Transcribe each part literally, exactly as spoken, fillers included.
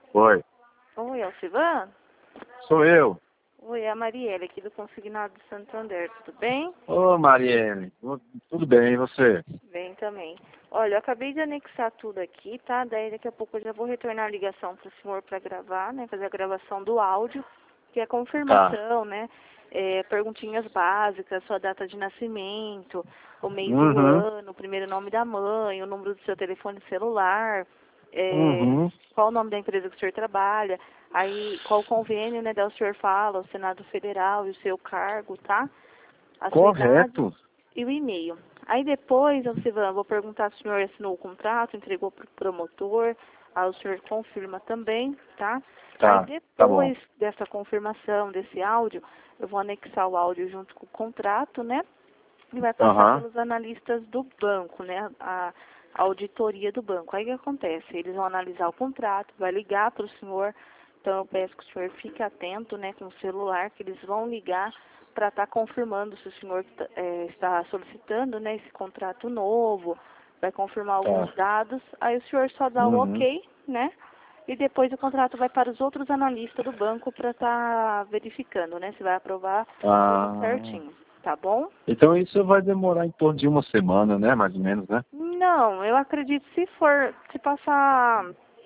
Oi, Oi, Alcivan? sou eu. Oi, é a Marielle aqui do Consignado de Santander, tudo bem? Ô, Marielle, tudo bem, e você? Bem também. Olha, eu acabei de anexar tudo aqui, tá? Daí daqui a pouco eu já vou retornar a ligação para o senhor para gravar, né? Fazer a gravação do áudio, que é a Tá. confirmação, né? É, perguntinhas básicas, sua data de nascimento, o mês e o Uhum, ano, o primeiro nome da mãe, o número do seu telefone celular, é, uhum, qual o nome da empresa que o senhor trabalha, aí qual o convênio, né, daí o senhor fala, o Senado Federal e o seu cargo, tá? A sua idade correto. e o e-mail. Aí depois, Alcivan, vou perguntar se o senhor assinou o contrato, entregou para o promotor, aí o senhor confirma também, tá? Aí Tá, tá bom. depois dessa confirmação, desse áudio, eu vou anexar o áudio junto com o contrato, né? E vai passar Aham, pelos analistas do banco, né? A, a auditoria do banco. Aí o que acontece? Eles vão analisar o contrato, vai ligar para o senhor. Então eu peço que o senhor fique atento, né, com o celular, que eles vão ligar para estar confirmando se o senhor é, está solicitando, né, esse contrato novo, vai confirmar alguns tá. dados, aí o senhor só dá o Uhum. ok, né, e depois o contrato vai para os outros analistas do banco para estar verificando, né, se vai aprovar tudo Ah, certinho, tá bom? então isso vai demorar em torno de uma semana, né, mais ou menos, né? Não, eu acredito se for, se passar,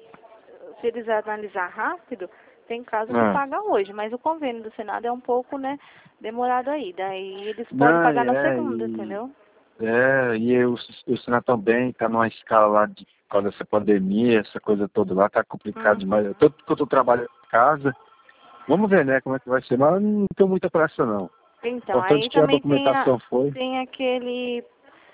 se eles analisar rápido, tem caso que Ah, paga hoje, mas o convênio do Senado é um pouco, né, demorado aí. Daí eles podem não, pagar e na é, segunda, e, entendeu? é, e eu, o Senado também tá numa escala lá de, por causa dessa pandemia, essa coisa toda lá, tá complicado Uhum. demais. Tanto que eu tô trabalhando em casa, vamos ver, né, como é que vai ser, mas não tenho muita pressa, não. Então, Importante aí que a também tem, a, documentação foi. tem aquele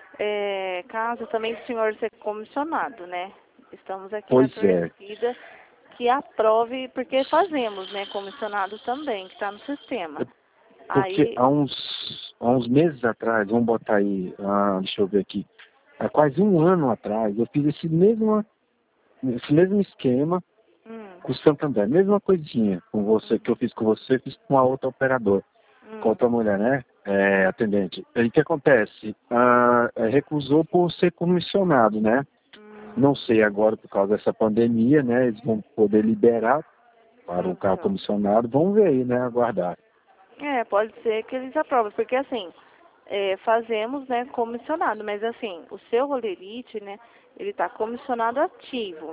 é, caso também do senhor ser comissionado, né? Estamos aqui na Pois é. torcida que aprove, porque fazemos, né, comissionado também, que está no sistema. Porque Aí, há uns, há uns meses atrás, vamos botar aí, ah, deixa eu ver aqui, há quase um ano atrás, eu fiz esse mesmo, esse mesmo esquema hum, com o Santander, mesma coisinha com você, que eu fiz com você, fiz com a outra operadora, com hum, outra mulher, né? É, atendente. Aí o que acontece? Ah, é, recusou por ser comissionado, né? hum, Não sei agora por causa dessa pandemia, né? Eles vão poder liberar para um carro então. comissionado. Vamos ver aí, né? Aguardar. É, pode ser que eles aprovem, porque assim, é, fazemos, né, comissionado, mas assim, o seu rolerite, né, ele está comissionado ativo.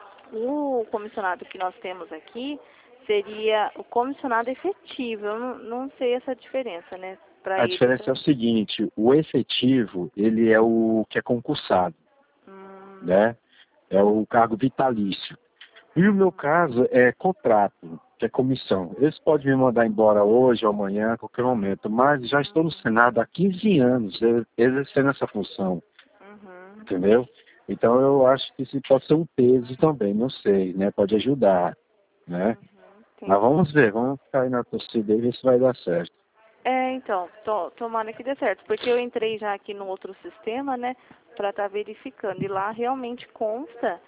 O comissionado que nós temos aqui seria o comissionado efetivo. Eu não, não sei essa diferença, né, para A eles. diferença é o seguinte, o efetivo, ele é o que é concursado, Hum, né? É o cargo vitalício. E o meu caso é contrato, que é comissão. Eles podem me mandar embora hoje ou amanhã, a qualquer momento, mas já estou no Senado há quinze anos, eh, exercendo essa função, uhum, entendeu? Então eu acho que isso pode ser um peso também, não sei, né? Pode ajudar, né? uhum, Mas entendi. vamos ver, vamos ficar aí na torcida e ver se vai dar certo. É, então, to, tomara que dê certo, porque eu entrei já aqui no outro sistema, né, para estar verificando, e lá realmente consta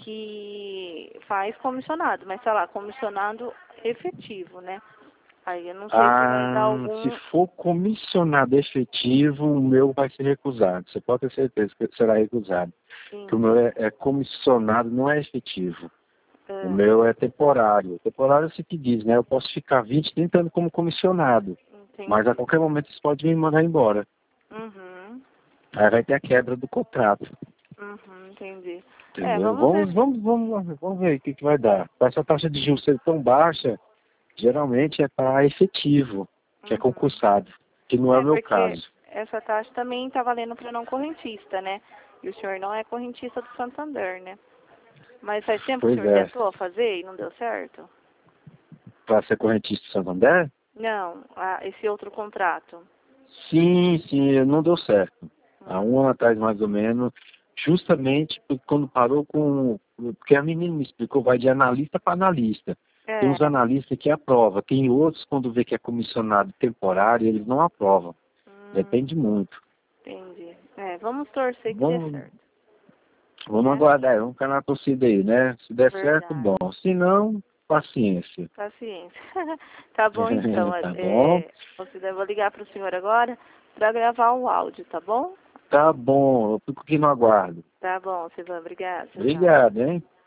que faz comissionado, mas tá lá, comissionado efetivo, né? Aí eu não sei se vai dar Ah, se algum. for comissionado efetivo, o meu vai ser recusado. Você pode ter certeza que será recusado. Porque o meu Entendi. é, é comissionado, não é efetivo. O É, meu é temporário. Temporário é o que diz, né? Eu posso ficar vinte, trinta anos como comissionado. Mas a entendi. qualquer momento eles podem me mandar embora. Uhum. Aí vai ter a quebra do contrato. Uhum, entendi. É, Entendeu? vamos ver. Vamos, vamos, vamos, vamos ver o que, que vai dar. Com essa taxa de juros ser tão baixa, geralmente é para efetivo, que é Uhum. concursado, que não é o É, meu porque caso. essa taxa também está valendo para não correntista, né? E o senhor não é correntista do Santander, né? Mas faz tempo que o Pois senhor é. tentou fazer e não deu certo? Para ser correntista de Santander? Não, ah, esse outro contrato. Sim, sim, não deu certo. Há um Hum, ano atrás, mais ou menos, justamente porque quando parou com... Porque a menina me explicou, vai de analista para analista. Tem uns é. analistas que aprovam, tem outros, quando vê que é comissionado temporário, eles não aprovam. Hum, Depende muito. entendi. É, vamos torcer que dê Vamos, certo, vamos né? aguardar, vamos ficar na torcida aí, né? Se der certo, bom. Verdade. Se não, paciência. Paciência. Tá bom então. Tá bom? É, você eu vou ligar para o senhor agora para gravar o áudio, tá bom? Tá bom, eu fico aqui no aguardo. Tá bom, Silvana. Obrigada. Tchau, tchau. Obrigado, hein?